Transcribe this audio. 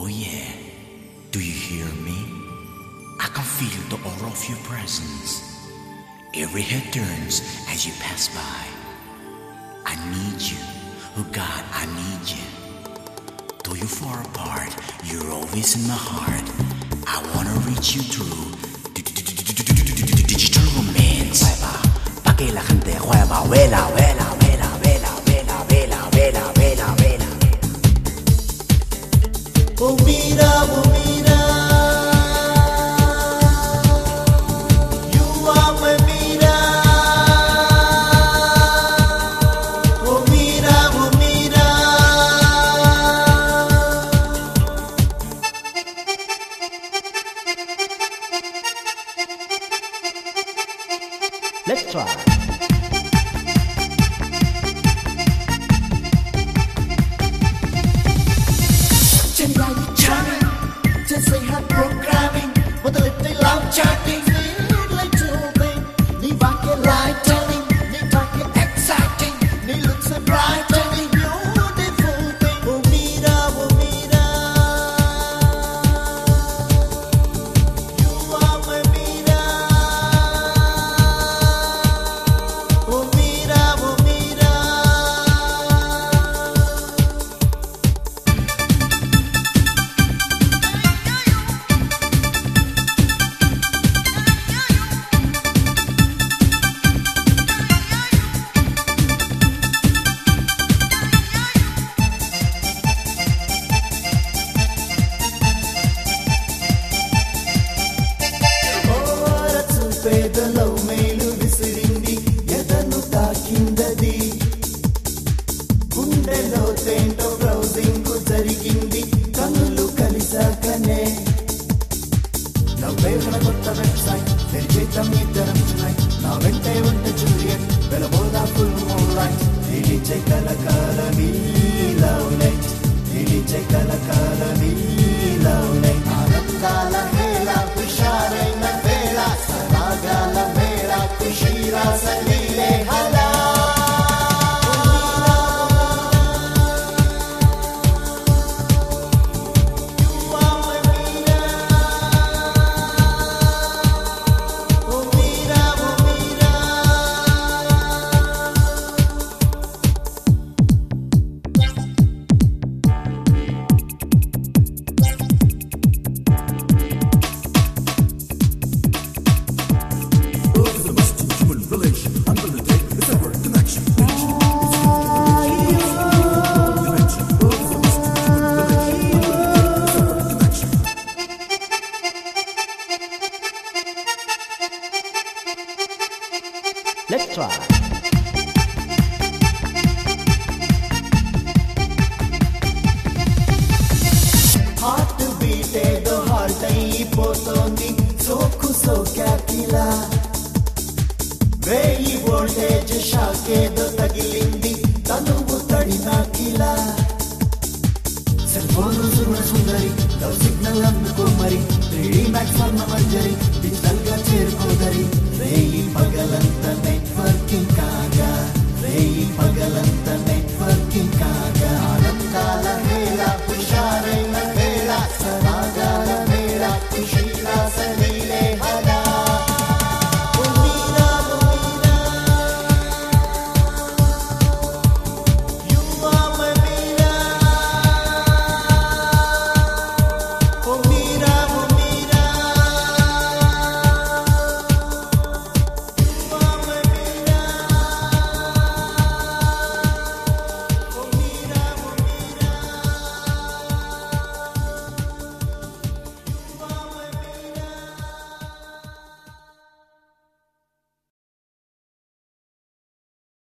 yeah, do you hear me? I can feel the aura of your presence. Every head turns as you pass by. I need you, oh God, I need you. Though you're far apart, you're always in my heart. I wanna reach you through digital romance. Pakai la gente juega, vela, vela, vela, vela, vela, vela, vela, vela, vela. Oh mira, oh mira, you are my mira. Oh mira, oh mira. Let's try. Just say hard programming, but a little love chatting, feel like children. Need vacuum lighting, need vacuum exciting, need look so bright and beautiful thing. Oh mira, you are my mira. Oh mira, oh mira. పేదలో మేలు విసిరింది ఎదను తాకిందది గుండెలో తేంటో browsing జరిగింది కనులు కలిసాకనే నవ్వే మన కొత్త website తెరిచేద్దాం ఇద్దరం tonight నా వెంటే ఉంటే జూలియట్ వెలబోదా ఫుల్ మూన్ లైట్ నిలిచే కలకాలమీ లవ్ నైట్ నిలిచే కలకాలమీ లవ్ నైట్ ఆనందాల హేళ హుషారైన వేళ సరాగాల మేళ ఖుషీరా సలీలే హలా Let's try. హార్ట్ బీట్ ఏదో హార్ట్ అయిపోతోంది సోకు సోకాకిలా వేయి వోల్టేజ్ షాక్ ఏదో తగిలింది తనువు తడినాకిలా సెల్ ఫోన్ సుందరి లవ్ సిగ్నల్ అందుకో మరి 3D మ్యాక్స్ వర్ణ మంజరి